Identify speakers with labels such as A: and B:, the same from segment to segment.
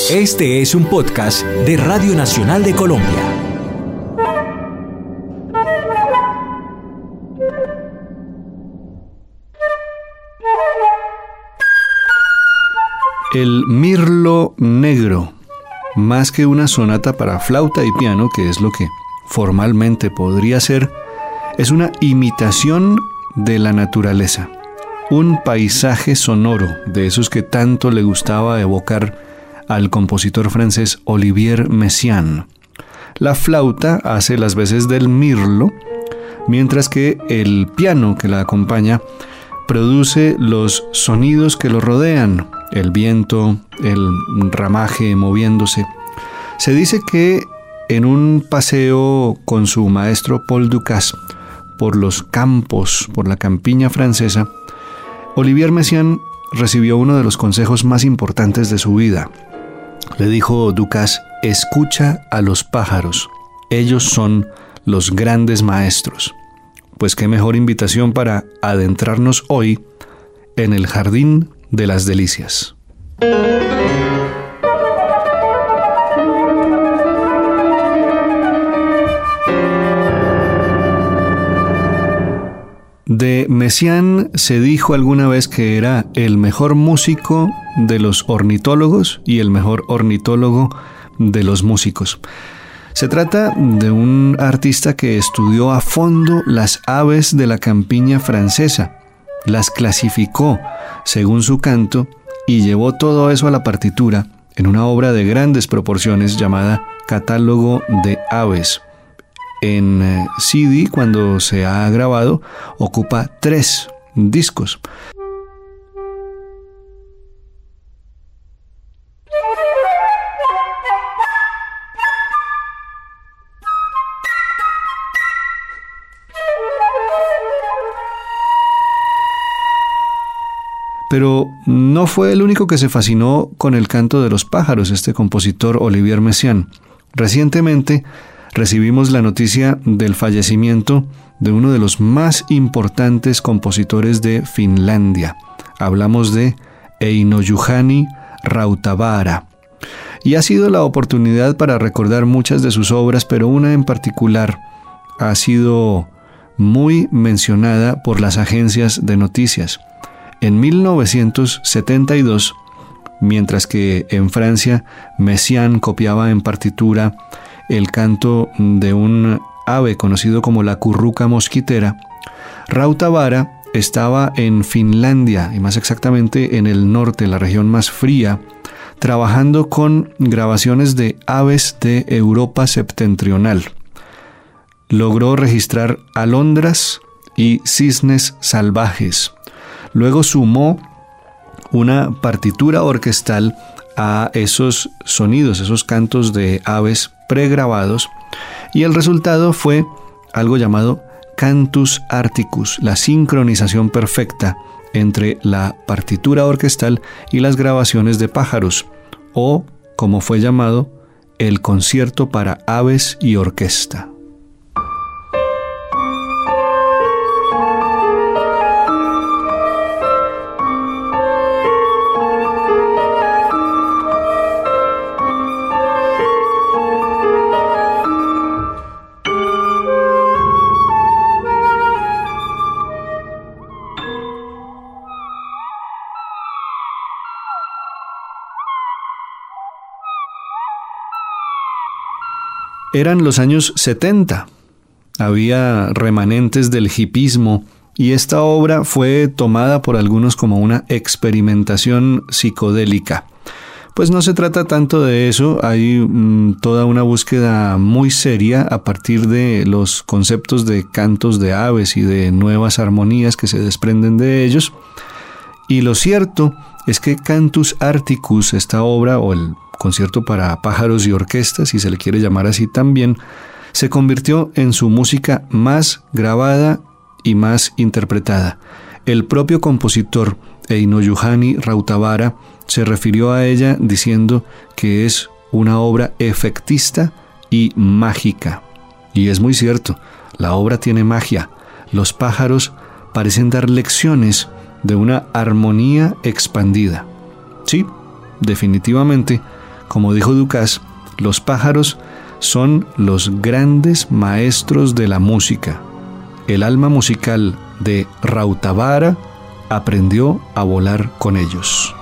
A: Este es un podcast de Radio Nacional de Colombia.
B: El Mirlo Negro, más que una sonata para flauta y piano, que es lo que formalmente podría ser, es una imitación de la naturaleza, un paisaje sonoro de esos que tanto le gustaba evocar al compositor francés Olivier Messiaen. La flauta hace las veces del mirlo, mientras que el piano que la acompaña produce los sonidos que lo rodean, el viento, el ramaje moviéndose. Se dice que en un paseo con su maestro Paul Dukas por los campos, por la campiña francesa, Olivier Messiaen recibió uno de los consejos más importantes de su vida. Le dijo Dukas: escucha a los pájaros, ellos son los grandes maestros. Pues qué mejor invitación para adentrarnos hoy en el Jardín de las Delicias. De Messiaen se dijo alguna vez que era el mejor músico de los ornitólogos y el mejor ornitólogo de los músicos. Se trata de un artista que estudió a fondo las aves de la campiña francesa, las clasificó según su canto y llevó todo eso a la partitura en una obra de grandes proporciones llamada Catálogo de Aves. En CD, cuando se ha grabado, ocupa 3 discos. Pero no fue el único que se fascinó con el canto de los pájaros, este compositor Olivier Messiaen. Recientemente recibimos la noticia del fallecimiento de uno de los más importantes compositores de Finlandia. Hablamos de Eino-Juhani Rautavaara. Y ha sido la oportunidad para recordar muchas de sus obras, pero una en particular ha sido muy mencionada por las agencias de noticias. En 1972, mientras que en Francia Messiaen copiaba en partitura el canto de un ave conocido como la curruca mosquitera, Rautavaara estaba en Finlandia, y más exactamente en el norte, la región más fría, trabajando con grabaciones de aves de Europa septentrional. Logró registrar alondras y cisnes salvajes. Luego sumó una partitura orquestal a esos sonidos, esos cantos de aves pregrabados, y el resultado fue algo llamado Cantus Arcticus, la sincronización perfecta entre la partitura orquestal y las grabaciones de pájaros, o, como fue llamado, el concierto para aves y orquesta. Eran los años 70. Había remanentes del hipismo y esta obra fue tomada por algunos como una experimentación psicodélica. Pues no se trata tanto de eso, hay toda una búsqueda muy seria a partir de los conceptos de cantos de aves y de nuevas armonías que se desprenden de ellos. Y lo cierto es que Cantus Arcticus, esta obra, o el concierto para pájaros y orquestas, si se le quiere llamar así también, se convirtió en su música más grabada y más interpretada. El propio compositor Eino-Juhani Rautavaara se refirió a ella diciendo que es una obra efectista y mágica. Y es muy cierto, la obra tiene magia. Los pájaros parecen dar lecciones de una armonía expandida. Sí, definitivamente, Como dijo Dukas, los pájaros son los grandes maestros de la música. El alma musical de Rautavaara aprendió a volar con ellos.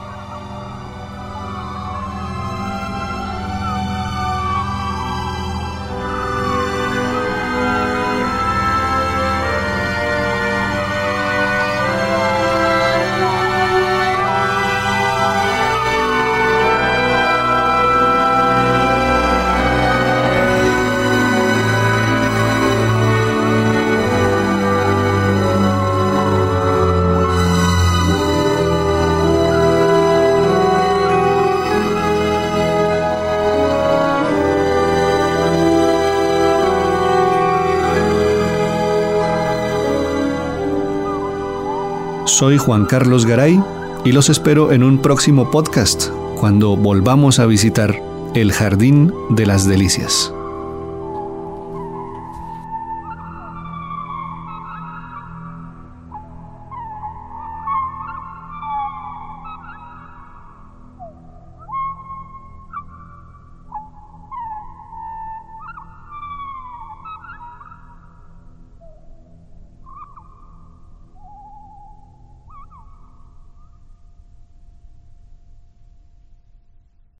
B: Soy Juan Carlos Garay y los espero en un próximo podcast cuando volvamos a visitar el Jardín de las Delicias.